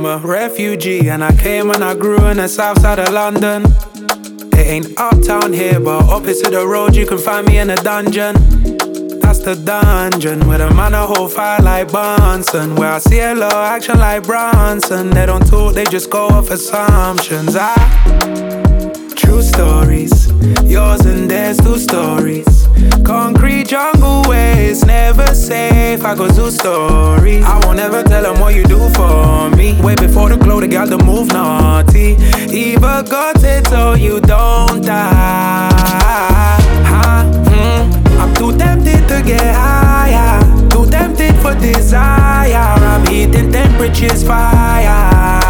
a refugee, and I came and I grew in the south side of London. It ain't uptown here, but opposite the road you can find me in a dungeon. That's the dungeon, where the man a hold fire like Bunsen, where I see a lot of action like Bronson. They don't talk, they just go off assumptions. True stories, yours and theirs, two stories. Concrete jungle ways, never safe, I go do stories. I won't ever tell them what you do for me. Way before the glow, the gal to move naughty. Either got it or you don't die. I'm too tempted to get higher, too tempted for desire. I'm heating temperatures fire.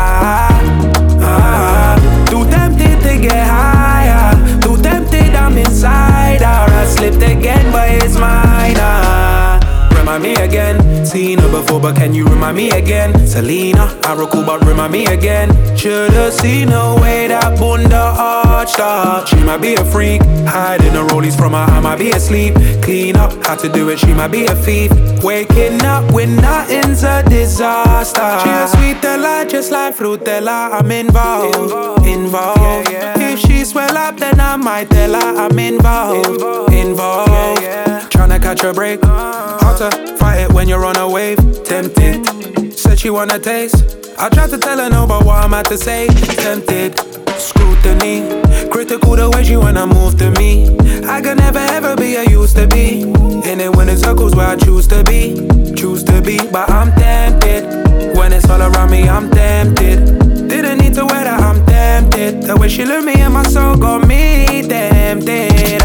Too tempted to get higher, too tempted I'm inside her. I slipped again but it's mine. Remind me again, seen her before but can you remind me again? Selena, I recall but remind me again. Should've seen her way that bunda arched up. She might be a freak, hiding the rollies from her, I might be asleep. Clean up, how to do it, she might be a thief. Waking up when nothing's a disaster. She a sweet delight, just like Frutella. I'm involved. If she swell up then I might tell her I'm involved. Tryna catch a break, hard to fight it when you're on a wave. Tempted, said she wanna taste. I tried to tell her no, but what I'm at to say. Tempted, scrutiny, critical the way she wanna move to me. I could never ever be I used to be. In it when it circles where I choose to be. But I'm tempted. When it's all around me, I'm tempted. Didn't need to wear that, I'm tempted. The way she looked me in my soul got me tempted.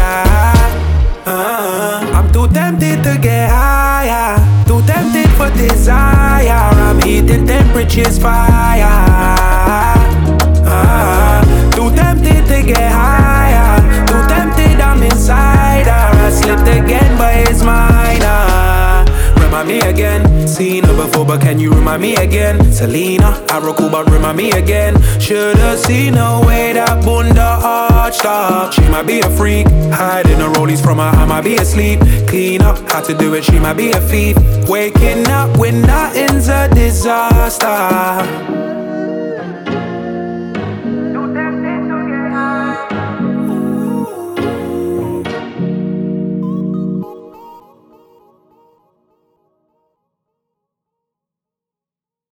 I'm too tempted to get higher, too tempted for desire. I'm heating temperatures fire. Too tempted to get higher, too tempted I'm inside her. I slipped again but it's mine. Remind me again, seen her before but can you remind me again? Selena, I recall but remind me again. Should've seen her way that bunda arched up. She might be a freak, hiding the rollies from her, I might be asleep. Clean up, how to do it, she might be a thief. Waking up when nothing's a disaster.